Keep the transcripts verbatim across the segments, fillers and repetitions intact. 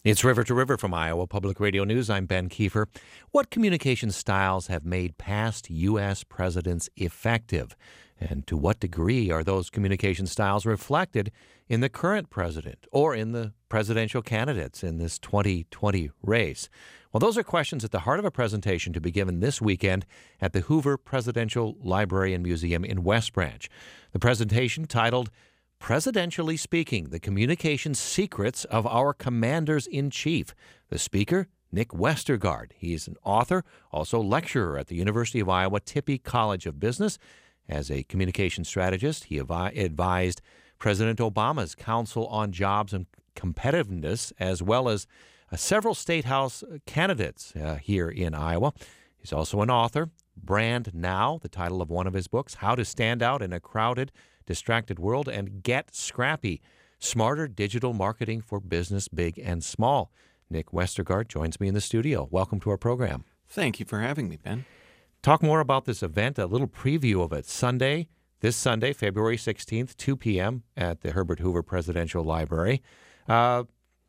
It's River to River from Iowa Public Radio News. I'm Ben Kiefer. What communication styles have made past U S presidents effective? And to what degree are those communication styles reflected in the current president or in the presidential candidates in this twenty twenty race? Well, those are questions at the heart of a presentation to be given this weekend at the Hoover Presidential Library and Museum in West Branch. The presentation, titled Presidentially Speaking, the Communication Secrets of Our Commanders-in-Chief. The speaker, Nick Westergaard. He's an author, also lecturer at the University of Iowa Tippie College of Business. As a communication strategist, he avi- advised President Obama's Council on Jobs and Competitiveness, as well as uh, several state house candidates uh, here in Iowa. He's also an author. Brand Now, the title of one of his books, How to Stand Out in a Crowded, Distracted World, and Get Scrappy, Smarter Digital Marketing for Business Big and Small. Nick Westergaard joins me in the studio. Welcome to our program. Thank you for having me, Ben. Talk more about this event, a little preview of it. Sunday, this Sunday, February sixteenth, two p.m. at the Herbert Hoover Presidential Library. Uh,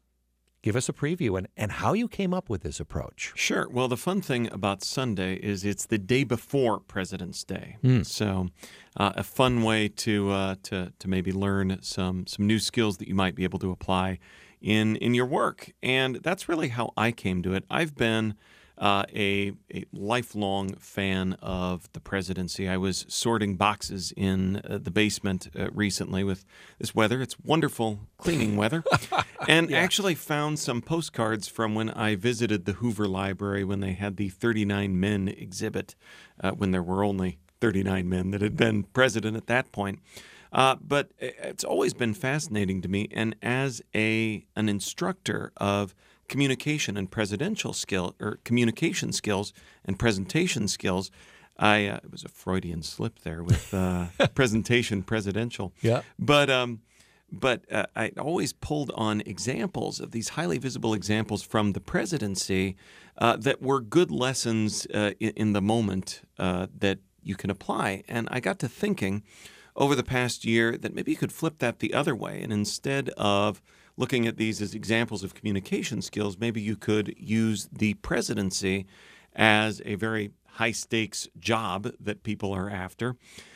give us a preview and, and how you came up with this approach. Sure. Well, the fun thing about Sunday is it's the day before President's Day. Mm. So uh, a fun way to uh, to to maybe learn some some new skills that you might be able to apply in in your work. And that's really how I came to it. I've been uh, a, a lifelong fan of the presidency. I was sorting boxes in uh, the basement uh, recently with this weather. It's wonderful cleaning weather. And Yeah. actually found some postcards from when I visited the Hoover Library when they had the thirty-nine men exhibit, uh, when there were only thirty-nine men that had been president at that point. Uh, but it's always been fascinating to me. And as a an instructor of communication and presidential skill, or communication skills and presentation skills, I uh, it was a Freudian slip there with uh, presentation presidential. Yeah. But um, but uh, I always pulled on examples of these highly visible examples from the presidency uh, that were good lessons uh, in, in the moment uh, that you can apply. And I got to thinking over the past year that maybe you could flip that the other way. And instead of looking at these as examples of communication skills, maybe you could use the presidency as a very high-stakes job that people are after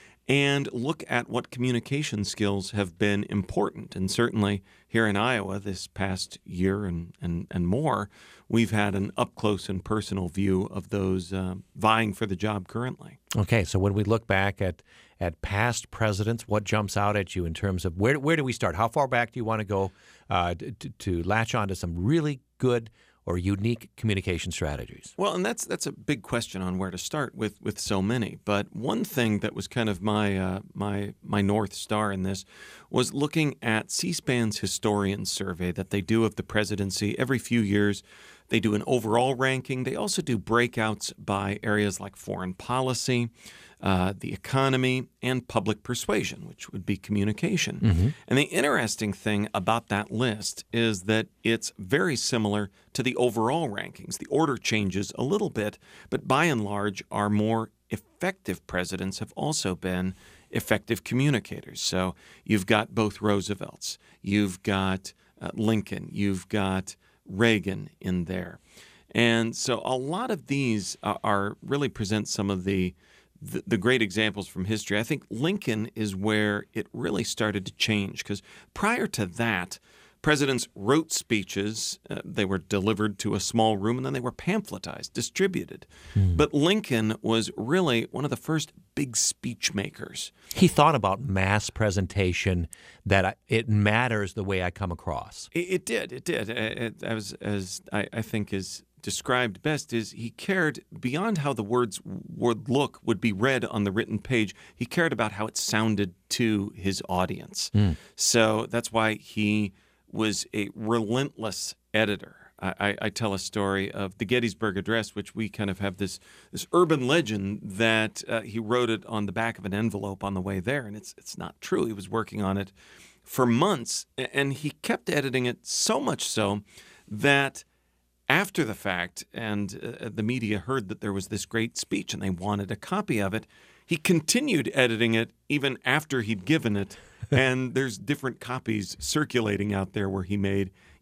and look at what communication skills have been important. And certainly here in Iowa this past year and, and, and more, we've had an up-close and personal view of those uh, vying for the job currently. Okay, so when we look back at at past presidents, what jumps out at you in terms of where where do we start? How far back do you want to go uh, to, to latch on to some really good or unique communication strategies? Well, and that's that's a big question on where to start with with so many. But one thing that was kind of my uh, my my North Star in this was looking at C-SPAN's historian survey that they do of the presidency every few years. They do an overall ranking. They also do breakouts by areas like foreign policy, uh, the economy, and public persuasion, which would be communication. Mm-hmm. And the interesting thing about that list is that it's very similar to the overall rankings. The order changes a little bit, but by and large, our more effective presidents have also been effective communicators. So you've got both Roosevelts, you've got uh, Lincoln, you've got Reagan in there. And so a lot of these are, are really present some of the, the the great examples from history. I think Lincoln is where it really started to change, because prior to that, presidents wrote speeches. Uh, they were delivered to a small room, and then they were pamphletized, distributed. Mm. But Lincoln was really one of the first big speech makers. He thought about mass presentation, that I, it matters the way I come across. It, it did. It did. It, as as I, I think is described best, is he cared beyond how the words would look, would be read on the written page. He cared about how it sounded to his audience. Mm. So that's why he was a relentless editor. I, I tell a story of the Gettysburg Address, which we kind of have this this urban legend that uh, he wrote it on the back of an envelope on the way there, and it's it's not true. He was working on it for months, and he kept editing it so much so that after the fact, and uh, the media heard that there was this great speech and they wanted a copy of it, he continued editing it even after he'd given it, and there's different copies circulating out there where he made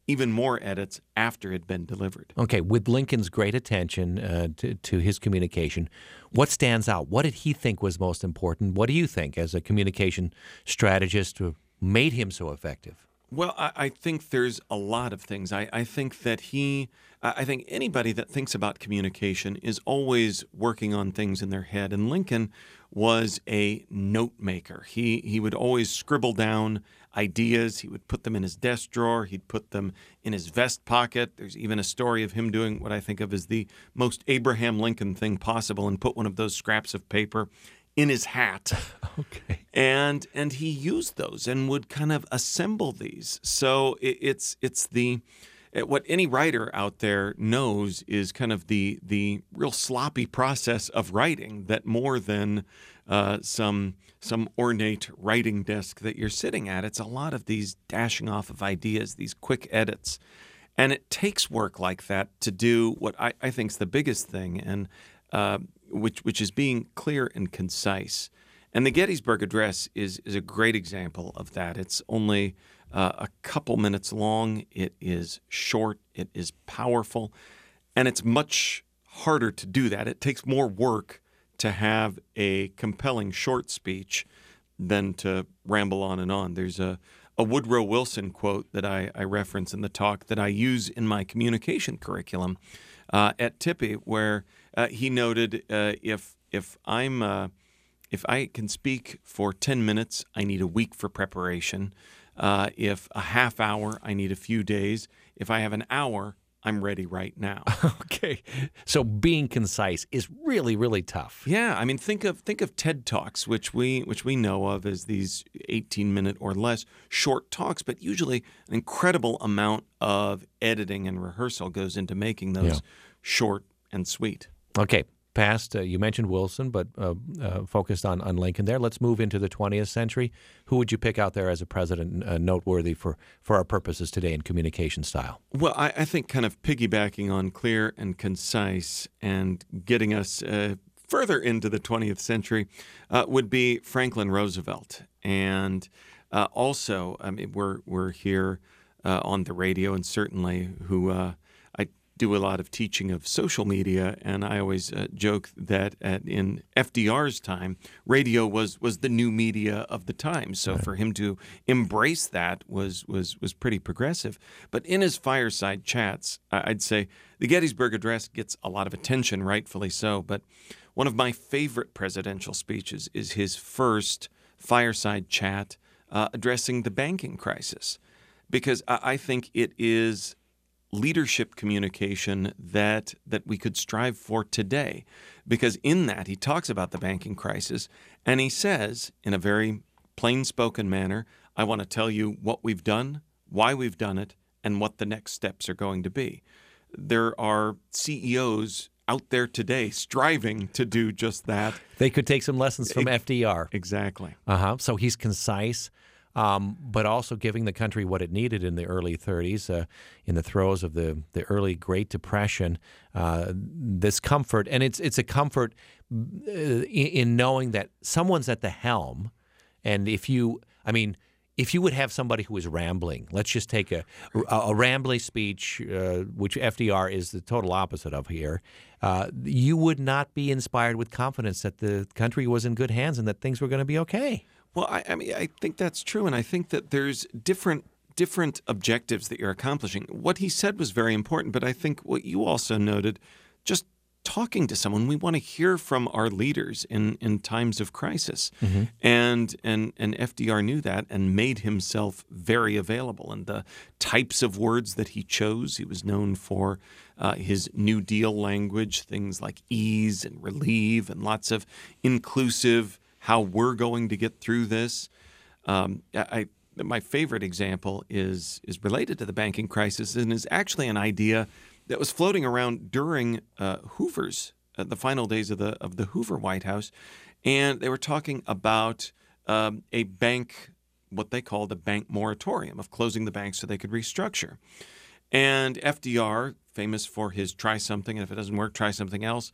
even more edits after it had been delivered. Okay, with Lincoln's great attention uh, to, to his communication, what stands out? What did he think was most important? What do you think, as a communication strategist, who made him so effective? Well, I, I think there's a lot of things. I, I think that he, I think anybody that thinks about communication is always working on things in their head. And Lincoln was a note maker. He he would always scribble down ideas. He would put them in his desk drawer. He'd put them in his vest pocket. There's even a story of him doing what I think of as the most Abraham Lincoln thing possible, and put one of those scraps of paper in his hat. Okay. And and he used those and would kind of assemble these. So it, it's it's the what any writer out there knows is kind of the the real sloppy process of writing, that more than uh, some some ornate writing desk that you're sitting at, it's a lot of these dashing off of ideas, these quick edits. And it takes work like that to do what I, I think is the biggest thing, and uh, which which is being clear and concise. And the Gettysburg Address is is a great example of that. It's only uh, a couple minutes long. It is short. It is powerful. And it's much harder to do that. It takes more work to have a compelling short speech than to ramble on and on. There's a, a Woodrow Wilson quote that I, I reference in the talk that I use in my communication curriculum uh, at Tippie, where uh, he noted uh, if if I'm uh, If I can speak for ten minutes, I need a week for preparation. Uh, if a half hour, I need a few days. If I have an hour, I'm ready right now. Okay. So being concise is really, really tough. Yeah, I mean, think of think of TED Talks, which we which we know of as these eighteen minute or less short talks, but usually an incredible amount of editing and rehearsal goes into making those Yeah. short and sweet. Okay. Past, uh, you mentioned Wilson, but uh, uh, focused on, on Lincoln there. Let's move into the twentieth century. Who would you pick out there as a president uh, noteworthy for, for our purposes today in communication style? Well, I, I think kind of piggybacking on clear and concise and getting us uh, further into the twentieth century uh, would be Franklin Roosevelt. And uh, also, I mean, we're, we're here uh, on the radio, and certainly who uh, I do a lot of teaching of social media, and I always uh, joke that at, in F D R's time, radio was was the new media of the time. So Right. for him to embrace that was was was pretty progressive. But in his fireside chats, I- I'd say the Gettysburg Address gets a lot of attention, rightfully so. But one of my favorite presidential speeches is his first fireside chat uh, addressing the banking crisis, because I, I think it is leadership communication that that we could strive for today, because in that he talks about the banking crisis, and he says in a very plain-spoken manner, I want to tell you what we've done, why we've done it, and what the next steps are going to be. There are C E Os out there today striving to do just that. They could take some lessons from F D R. Exactly. Uh-huh. So he's concise, um, but also giving the country what it needed in the early thirties, uh, in the throes of the, the early Great Depression. Uh, this comfort, and it's it's a comfort uh, in, in knowing that someone's at the helm, and if you, I mean, if you would have somebody who is rambling, let's just take a a, a rambling speech, uh, which F D R is the total opposite of here, uh, you would not be inspired with confidence that the country was in good hands and that things were going to be okay. Well, I, I mean, I think that's true, and I think that there's different different objectives that you're accomplishing. What he said was very important, but I think what you also noted, just talking to someone, we want to hear from our leaders in, in times of crisis, Mm-hmm. and and and F D R knew that and made himself very available. And the types of words that he chose, he was known for uh, his New Deal language, things like ease and relieve, and lots of inclusive, how we're going to get through this. Um, I, my favorite example is is related to the banking crisis, and is actually an idea that was floating around during uh, Hoover's uh, the final days of the of the Hoover White House, and they were talking about um, a bank, what they called a bank moratorium, of closing the banks so they could restructure. And F D R, famous for his try something, and if it doesn't work, try something else,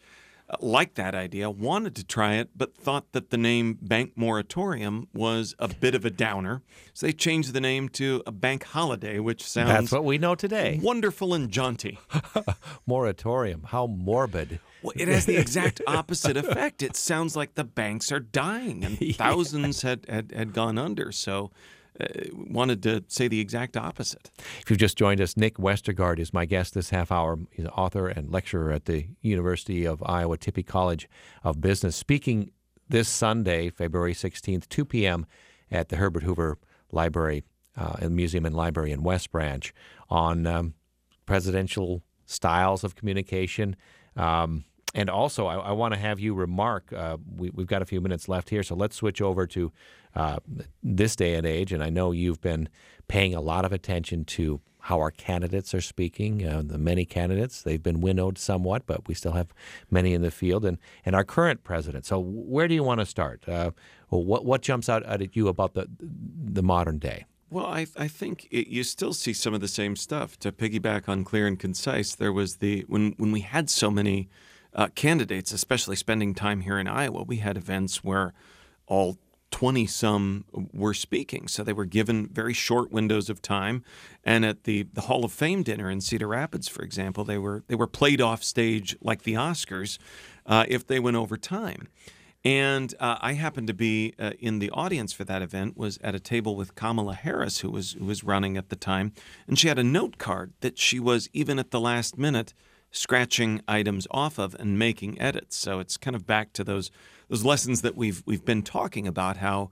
uh, liked that idea, wanted to try it, but thought that the name Bank Moratorium was a bit of a downer. So they changed the name to a bank holiday, which sounds That's what we know today. wonderful and jaunty. Moratorium. How morbid. Well, it has the exact opposite effect. It sounds like the banks are dying and Yeah. thousands had, had, had gone under. So uh, wanted to say the exact opposite. If you've just joined us, Nick Westergaard is my guest this half hour. He's an author and lecturer at the University of Iowa Tippie College of Business, speaking this Sunday, February sixteenth, two p.m. at the Herbert Hoover Library, uh, and Museum and Library in West Branch on um, presidential styles of communication. Um, and also, I, I want to have you remark, uh, we, we've got a few minutes left here, so let's switch over to uh, this day and age. And I know you've been paying a lot of attention to how our candidates are speaking, uh, the many candidates. They've been winnowed somewhat, but we still have many in the field, and, and our current president. So where do you want to start? Uh, what, what jumps out at you about the, the modern day? Well, I, I think it, you still see some of the same stuff. To piggyback on clear and concise, there was the when when we had so many uh, candidates, especially spending time here in Iowa, we had events where all twenty-some were speaking. So they were given very short windows of time. And at the, the Hall of Fame dinner in Cedar Rapids, for example, they were they were played off stage like the Oscars uh, if they went over time. And uh, I happened to be uh, in the audience for that event, was at a table with Kamala Harris, who was who was running at the time, and she had a note card that she was, even at the last minute, scratching items off of and making edits. So it's kind of back to those those lessons that we've we've been talking about, how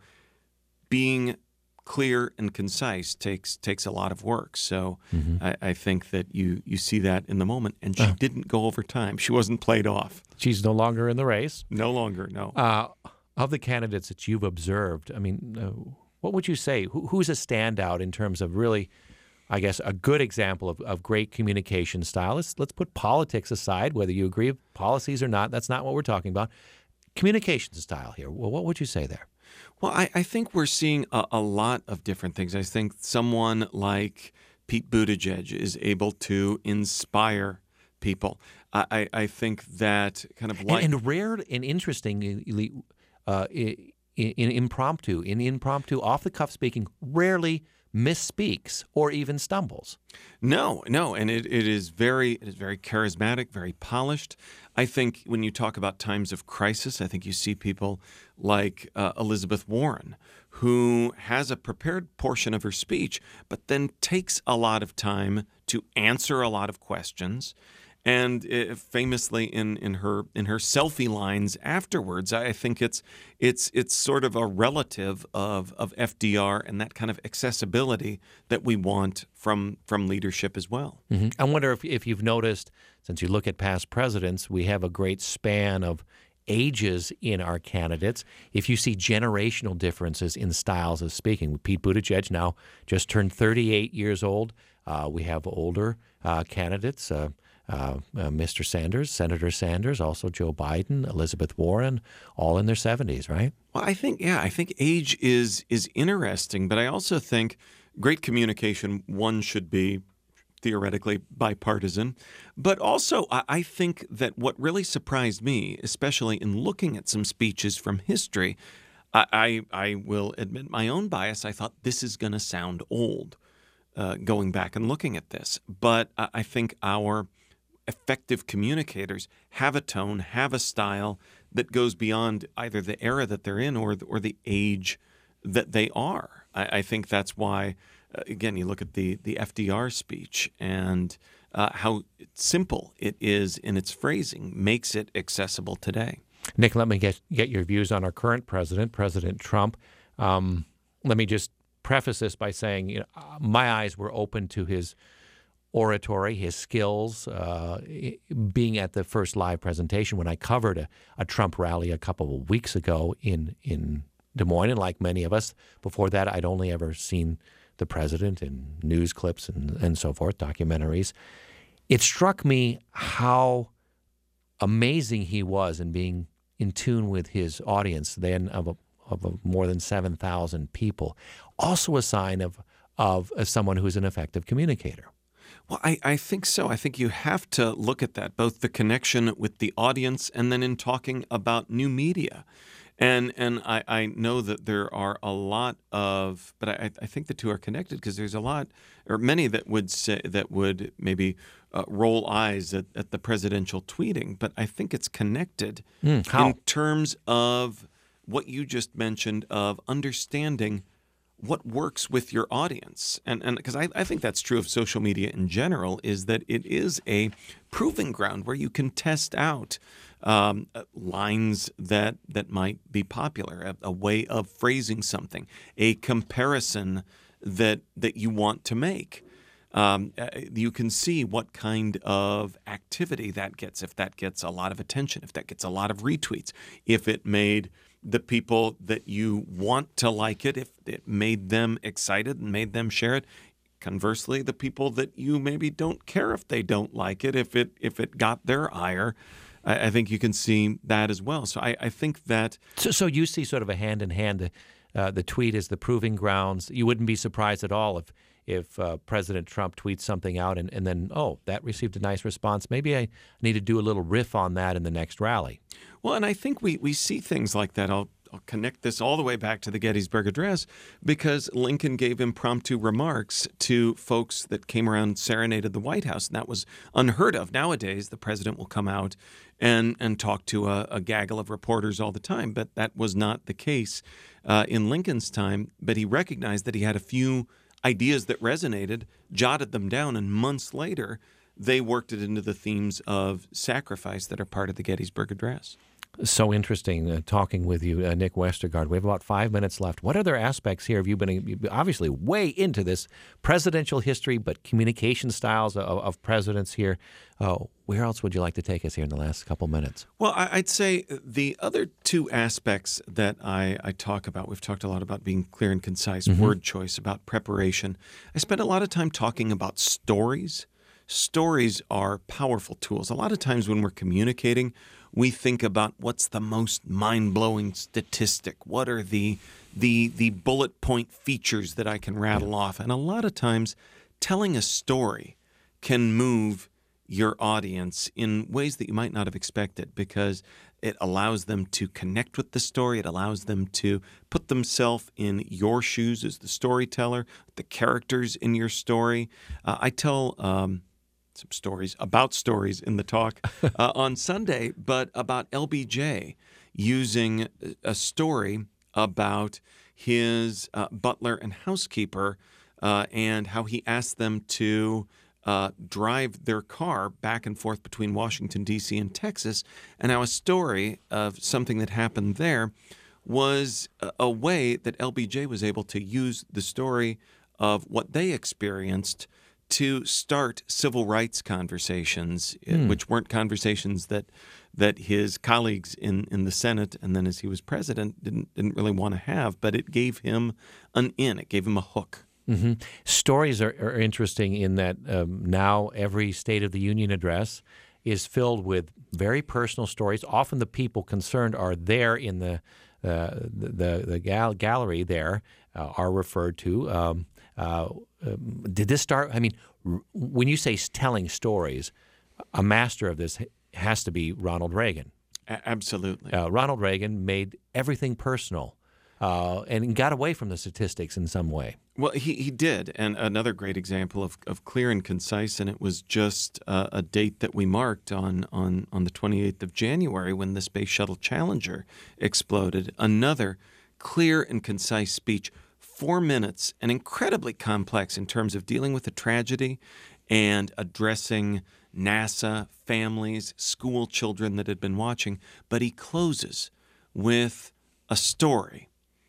being clear and concise takes takes a lot of work. So Mm-hmm. I, I think that you you see that in the moment, and she didn't go over time. She wasn't played off. She's no longer in the race. No longer, no. Uh, of the candidates that you've observed, I mean, uh, what would you say? Who, who's a standout in terms of really, I guess, a good example of, of great communication style? Let's, let's put politics aside, whether you agree with policies or not. That's not what we're talking about. Communication style here. Well, what would you say there? Well, I, I think we're seeing a, a lot of different things. I think someone like Pete Buttigieg is able to inspire people. I, I, I think that kind of like... And, and rare and interestingly, uh, in, in impromptu, in impromptu, off-the-cuff speaking, rarely misspeaks or even stumbles. No, no, and it, it is very it is very charismatic, very polished. I think when you talk about times of crisis, I think you see people like uh, Elizabeth Warren, who has a prepared portion of her speech, but then takes a lot of time to answer a lot of questions. And uh, famously, in, in her in her selfie lines afterwards, I think it's it's it's sort of a relative of, of F D R and that kind of accessibility that we want from from leadership as well. Mm-hmm. I wonder if if you've noticed, since you look at past presidents, we have a great span of ages in our candidates. If you see generational differences in styles of speaking, Pete Buttigieg now just turned thirty-eight years old. Uh, we have older uh, candidates. Uh, Uh, uh, Mister Sanders, Senator Sanders, also Joe Biden, Elizabeth Warren, all in their seventies, right? Well, I think, yeah, I think age is is interesting, but I also think great communication, one, should be theoretically bipartisan. But also, I, I think that what really surprised me, especially in looking at some speeches from history, I, I, I will admit my own bias. I thought this is going to sound old uh, going back and looking at this. But I, I think our effective communicators have a tone, have a style that goes beyond either the era that they're in or the, or the age that they are. I, I think that's why, uh, again, you look at the, the F D R speech and uh, how simple it is in its phrasing makes it accessible today. Nick, let me get, get your views on our current president, President Trump. Um, let me just preface this by saying, you know, my eyes were open to his oratory, his skills, uh, being at the first live presentation when I covered a, a Trump rally a couple of weeks ago in, in Des Moines. And like many of us, before that, I'd only ever seen the president in news clips and, and so forth, documentaries. It struck me how amazing he was in being in tune with his audience, then of, a, of a more than seven thousand people. Also a sign of, of, of someone who's an effective communicator. Well, I, I think so. I think you have to look at that, both the connection with the audience and then in talking about new media. And and I, I know that there are a lot of, but I, I think the two are connected because there's a lot, or many that would say that would maybe uh, roll eyes at, at the presidential tweeting. But I think it's connected Mm, how? in terms of what you just mentioned of understanding what works with your audience. And and because I, I think that's true of social media in general, is that it is a proving ground where you can test out um, uh, lines that that might be popular, a, a way of phrasing something, a comparison that that you want to make. Um, uh, you can see what kind of activity that gets, if that gets a lot of attention, if that gets a lot of retweets, if it made the people that you want to like it, if it made them excited and made them share it. Conversely, the people that you maybe don't care if they don't like it, if it if it got their ire, I, I think you can see that as well. So I, I think that So, so you see sort of a hand in hand. Uh, the tweet is the proving grounds. You wouldn't be surprised at all if if uh, President Trump tweets something out and, and then, oh, that received a nice response. Maybe I need to do a little riff on that in the next rally. Well, and I think we, we see things like that. I'll, I'll connect this all the way back to the Gettysburg Address because Lincoln gave impromptu remarks to folks that came around, serenaded the White House, and that was unheard of. Nowadays, the president will come out and, and talk to a, a gaggle of reporters all the time, but that was not the case uh, in Lincoln's time. But he recognized that he had a few ideas that resonated, jotted them down, and months later, they worked it into the themes of sacrifice that are part of the Gettysburg Address. So interesting uh, talking with you, uh, Nick Westergaard. We have about five minutes left. What other aspects here have you been you've been obviously way into this presidential history, but communication styles of, of presidents here? Uh, where else would you like to take us here in the last couple minutes? Well, I- I'd say the other two aspects that I, I talk about, we've talked a lot about being clear and concise, Mm-hmm. word choice, about preparation. I spend a lot of time talking about stories. Stories are powerful tools. A lot of times when we're communicating, we think about what's the most mind-blowing statistic. What are the the the bullet point features that I can rattle off? And a lot of times, telling a story can move your audience in ways that you might not have expected because it allows them to connect with the story. It allows them to put themselves in your shoes as the storyteller, the characters in your story. Uh, I tell um, some stories about stories in the talk uh, on Sunday, but about L B J using a story about his uh, butler and housekeeper uh, and how he asked them to uh, drive their car back and forth between Washington, D C and Texas, and how a story of something that happened there was a, a way that L B J was able to use the story of what they experienced to start civil rights conversations, Hmm. which weren't conversations that that his colleagues in, in the Senate and then as he was president didn't didn't really want to have, but it gave him an in, it gave him a hook. hmm Stories are, are interesting in that um, now every State of the Union address is filled with very personal stories. Often the people concerned are there in the uh, the the, the gal- gallery there uh, are referred to. Um, uh, um, did this start? I mean, r- when you say s- telling stories, a master of this h- has to be Ronald Reagan. A- absolutely. Uh, Ronald Reagan made everything personal uh, and got away from the statistics in some way. Well, he, he did. And another great example of, of clear and concise, and it was just uh, a date that we marked on, on, on the twenty-eighth of January when the Space Shuttle Challenger exploded. Another clear and concise speech, four minutes, and incredibly complex in terms of dealing with a tragedy and addressing NASA, families, school children that had been watching. But he closes with a story.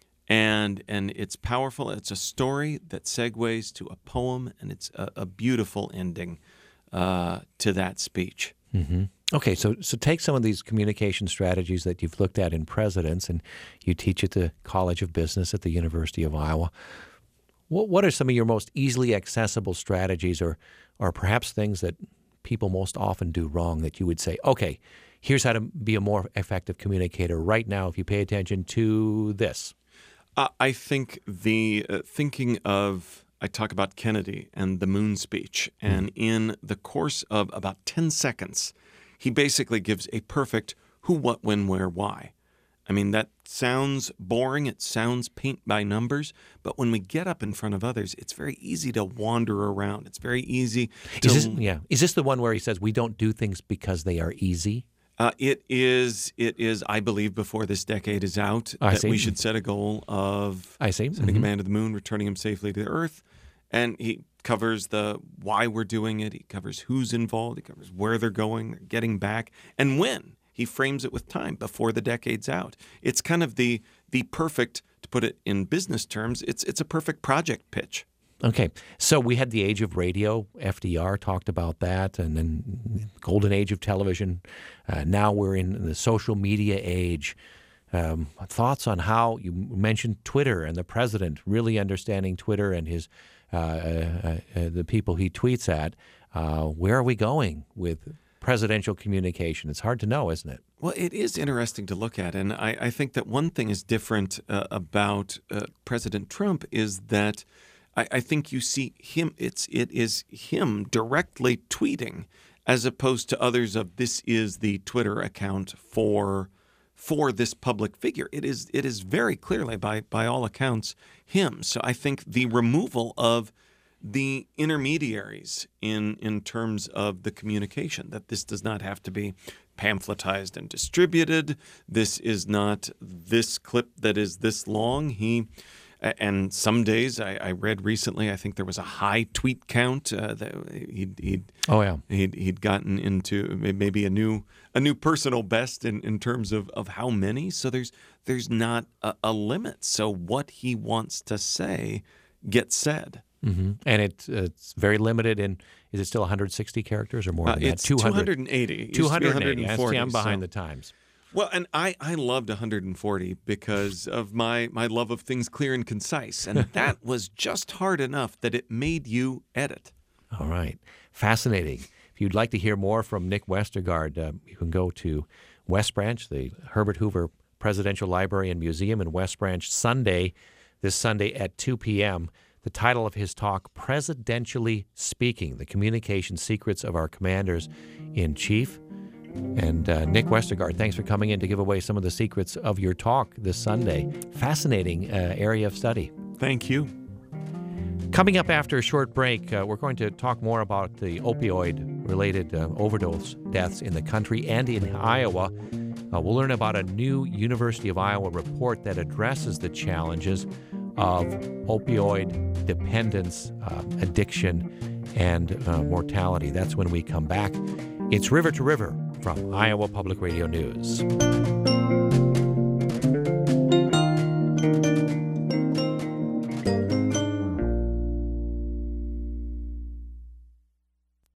And and it's powerful. It's a story that segues to a poem, and it's a, a beautiful ending uh, to that speech. Mm-hmm. Okay, so so take some of these communication strategies that you've looked at in presidents, and you teach at the College of Business at the University of Iowa. What what are some of your most easily accessible strategies, or or perhaps things that people most often do wrong that you would say, okay, here's how to be a more effective communicator right now if you pay attention to this? Uh, I think the uh, thinking of I talk about Kennedy and the moon speech. And in the course of about ten seconds, he basically gives a perfect who, what, when, where, why. I mean, that sounds boring. It sounds paint by numbers. But when we get up in front of others, it's very easy to wander around. It's very easy to... Is this, yeah. Is this the one where he says we don't do things because they are easy? Uh, it is, It is. I believe before this decade is out, I that see. we should set a goal of I see. sending Mm-hmm. a man to the moon, returning him safely to the Earth. And he covers the why we're doing it. He covers who's involved. He covers where they're going, they're getting back, and when. He frames it with time before the decade's out. It's kind of the the perfect, to put it in business terms, it's it's a perfect project pitch. Okay, so we had the age of radio. F D R talked about that, and then golden age of television. Uh, now we're in the social media age. Um, thoughts on how you mentioned Twitter and the president really understanding Twitter and his uh, uh, uh, the people he tweets at. Uh, where are we going with presidential communication? It's hard to know, isn't it? Well, it is interesting to look at, and I, I think that one thing is different uh, about uh, President Trump is that I, I think you see him. It's it is him directly tweeting, as opposed to others of this is the Twitter account for for this public figure. It is it is very clearly, by by all accounts, him. So I think the removal of the intermediaries in in terms of the communication, that this does not have to be pamphletized and distributed. This is not this clip that is this long. He and some days I, I read recently, I think there was a high tweet count uh, that he'd, he'd oh yeah he'd, he'd gotten into maybe a new a new personal best in, in terms of, of how many. So there's there's not a, a limit. So what he wants to say gets said. Mm-hmm. And it, it's very limited in, is it still one hundred sixty characters or more Uh, than it's that? two hundred eighty. It used to be two hundred eighty. one hundred forty, See, I'm behind so- the times. Well, and I, I loved one hundred forty because of my, my love of things clear and concise. And that was just hard enough that it made you edit. All right. Fascinating. If you'd like to hear more from Nick Westergaard, uh, you can go to West Branch, the Herbert Hoover Presidential Library and Museum in West Branch, Sunday, this Sunday at two p.m. The title of his talk, Presidentially Speaking, The Communication Secrets of Our Commanders-in-Chief. And uh, Nick Westergaard, thanks for coming in to give away some of the secrets of your talk this Sunday. Fascinating uh, area of study. Thank you. Coming up after a short break, uh, we're going to talk more about the opioid-related uh, overdose deaths in the country and in Iowa. Uh, we'll learn about a new University of Iowa report that addresses the challenges of opioid dependence, uh, addiction, and uh, mortality. That's when we come back. It's River to River from Iowa Public Radio News.